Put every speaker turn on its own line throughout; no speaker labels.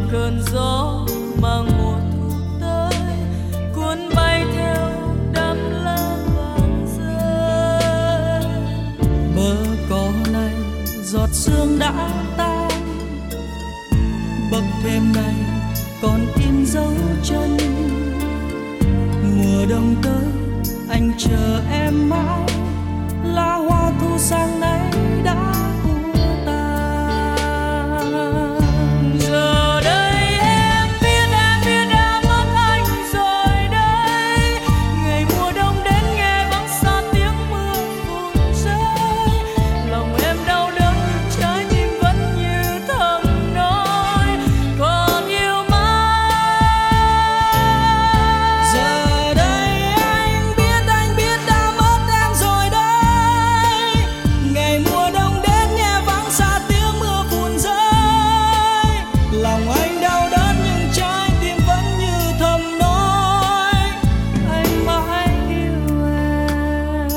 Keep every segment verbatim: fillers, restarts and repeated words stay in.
cơn gió mang mùa thu tới, cuốn bay theo đám lá vàng rơi. Bờ cỏ này giọt sương đã tan, bậc thềm này còn in dấu chân. Mùa đông tới anh chờ em mãi, lá hoa thu sang nay đã úa tàn. Giờ đây em biết, em biết đã mất anh rồi đây. Ngày mùa đông đến nghe vắng xa tiếng mưa phùn rơi. Lòng em đau đớn nhưng trái tim vẫn như thầm nói còn yêu mãi. Giờ đây anh biết, anh biết đã mất em rồi đây. Ngày mùa đông đến nghe vắng xa tiếng mưa phùn rơi. Lòng anh đau đớn nhưng trái tim vẫn như thầm nói anh mãi yêu em.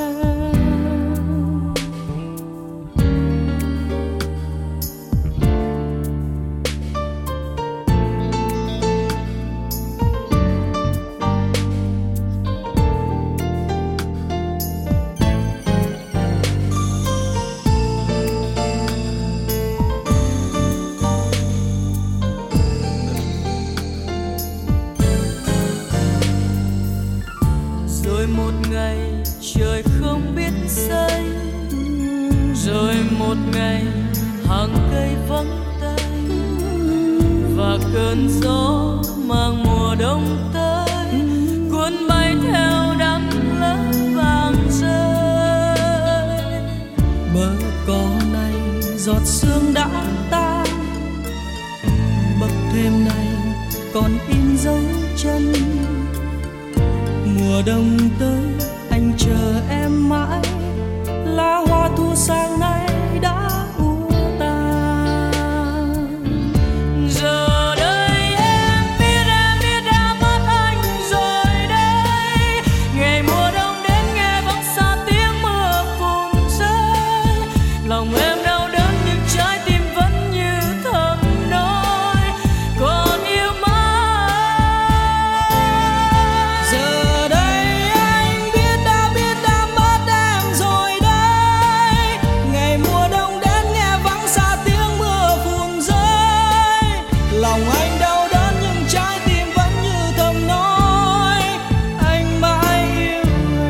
Rồi một ngày trời không biết xanh, rồi một ngày hàng cây vắng tay, và cơn gió mang mùa đông tới, cuốn bay theo đám lá vàng rơi. Bờ cỏ này giọt sương đã tan, bậc thềm này còn in dấu chân. Mùa đông tới anh chờ em mãi, lá hoa thu sang nay đã úa tàn. Giờ đây em biết, em biết đã mất anh rồi đây. Ngày mùa đông đến nghe vắng xa tiếng mưa phùn rơi. Lòng em đau đớn nhưng trái tim vẫn như thầm nói còn yêu mãi. Giờ đây anh biết, đã biết đã mất em rồi đây. Ngày mùa đông đến nghe vắng xa tiếng mưa phùn rơi. Lòng anh đau đớn nhưng trái tim vẫn như thầm nói anh mãi yêu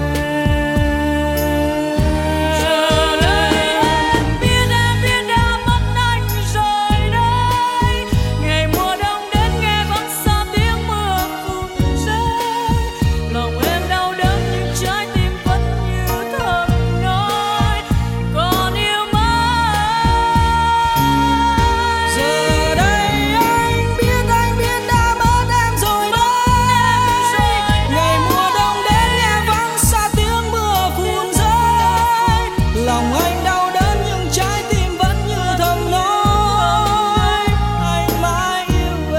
em. Giờ đây em biết, em biết đã mất anh rồi đây. Ngày mùa đông đến nghe vắng xa tiếng mưa phùn rơi. Lòng em đau đớn nhưng trái tim vẫn như thầm nói còn yêu mãi. Giờ đây anh biết, anh biết đã mất em rồi đây. Ngày mùa đông đến nghe vắng xa tiếng mưa phùn rơi. Lòng anh đau đớn nhưng trái tim vẫn như thầm nói anh mãi yêu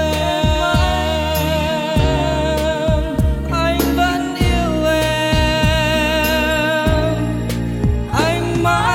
em. Anh vẫn yêu em, anh mãi